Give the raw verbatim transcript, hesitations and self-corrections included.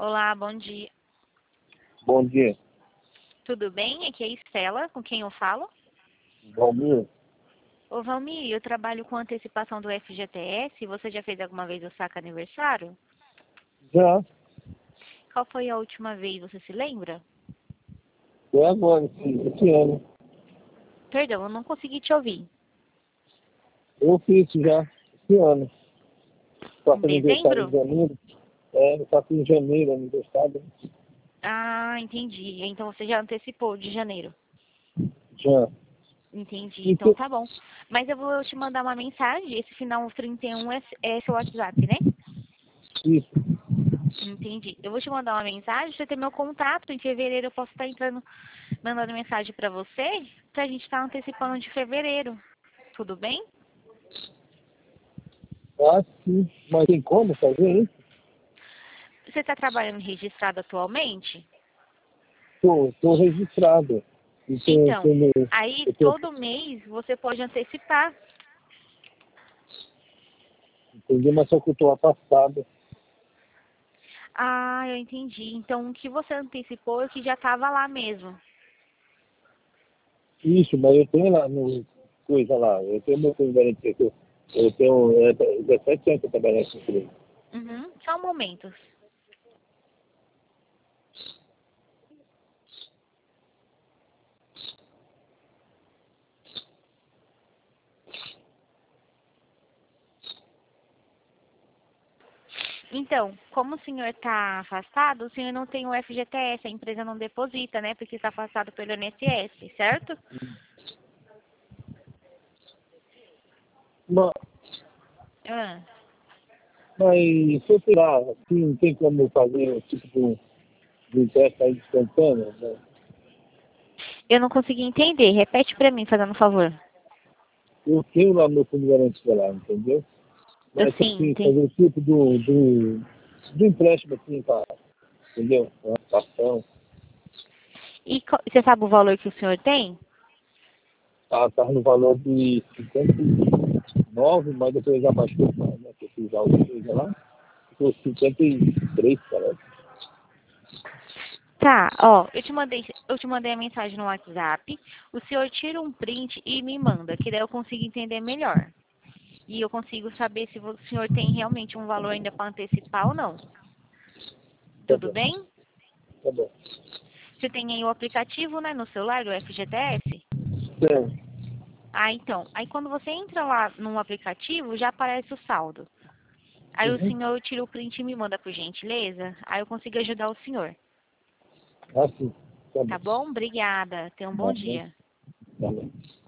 Olá, bom dia. Bom dia. Tudo bem? Aqui é a Estela, com quem eu falo. Valmir? Ô, Valmir, eu trabalho com antecipação do F G T S. Você já fez alguma vez o saque aniversário? Já. Qual foi a última vez, você se lembra? Foi agora, esse, esse ano. Perdão, eu não consegui te ouvir. Eu fiz já, esse ano. Em Faço aniversário em dezembro? janeiro. É, eu faço em janeiro aniversário. Ah, entendi. Então você já antecipou de janeiro. Já. Entendi. E Então que, tá bom. Mas eu vou te mandar uma mensagem. Esse final trinta e um é, é seu WhatsApp, né? isso. Entendi. Eu vou te mandar uma mensagem, você tem meu contato. Em fevereiro eu posso estar entrando, mandando mensagem para você, pra gente estar antecipando de fevereiro. Tudo bem? Ah, sim. Mas tem como fazer isso? Você está trabalhando registrado atualmente? Tô, tô registrado. E tem, Então, tem, meu- aí eu tenho, todo mês você pode antecipar. entendi, mas só que eu tô afastado. Ah, eu entendi. Então o que você antecipou é que já estava lá mesmo. Isso, mas eu tenho lá no coisa lá. Eu tenho meu fundo de garantia. que Eu, eu tenho é, dezessete anos que eu trabalho nessa empresa. Uhum. Só um momento. Então, como o senhor está afastado, o senhor não tem o F G T S, a empresa não deposita, né? Porque está afastado pelo I N S S, certo? Mas, Ah, mas se eu tirar, assim, não tem como fazer tipo de um de um teste aí instantâneo, né? eu não consegui entender. Repete para mim, fazendo um favor. Eu tenho lá meu fundo de garantia lá, entendeu? Eu Mas sim, assim, entendi. fazer o tipo do, do, do empréstimo assim, pra, entendeu? Uma ação, E co- você sabe o valor que o senhor tem? tá, tá no valor de cinquenta e nove, mas depois já baixou, né? Que eu fiz alguma coisa lá, ficou cinquenta e três, parece. Tá, ó, eu te mandei, eu te mandei a mensagem no WhatsApp. O senhor tira um print e me manda, que daí eu consigo entender melhor. E eu consigo saber se o senhor tem realmente um valor ainda para antecipar ou não. Tá Tudo bom, bem? tá bom. Você tem aí o aplicativo, né, no celular do F G T S? Então, Ah, então. Aí quando você entra lá no aplicativo, já aparece o saldo. Aí o uhum. senhor tira o print e me manda por gentileza. Aí eu consigo ajudar o senhor. Assim, tá Tá bom. bom? Obrigada. Tenha um Tá bom bom, dia. tá bom.